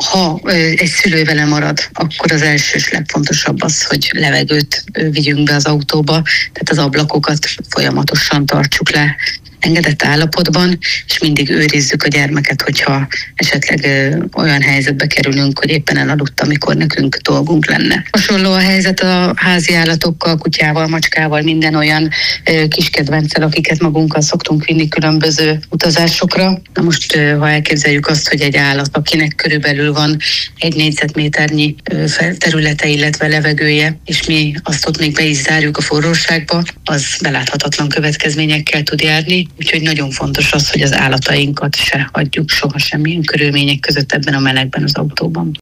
Ha egy szülő vele marad, akkor az első és legfontosabb az, hogy levegőt vigyünk be az autóba, tehát az ablakokat folyamatosan tartsuk le engedett állapotban, és mindig őrizzük a gyermeket, hogyha esetleg olyan helyzetbe kerülünk, hogy éppen elaludt, amikor nekünk dolgunk lenne. Hasonló a helyzet a házi állatokkal, kutyával, macskával, minden olyan kis kedvenccel, akiket magunkkal szoktunk vinni különböző utazásokra. Na most, ha elképzeljük azt, hogy egy állat, akinek körülbelül van 1 négyzetméternyi területe, illetve levegője, és mi azt ott még be is zárjuk a forróságba, az beláthatatlan következményekkel tud járni. Úgyhogy nagyon fontos az, hogy az állatainkat se hagyjuk soha semmilyen körülmények között ebben a melegben az autóban.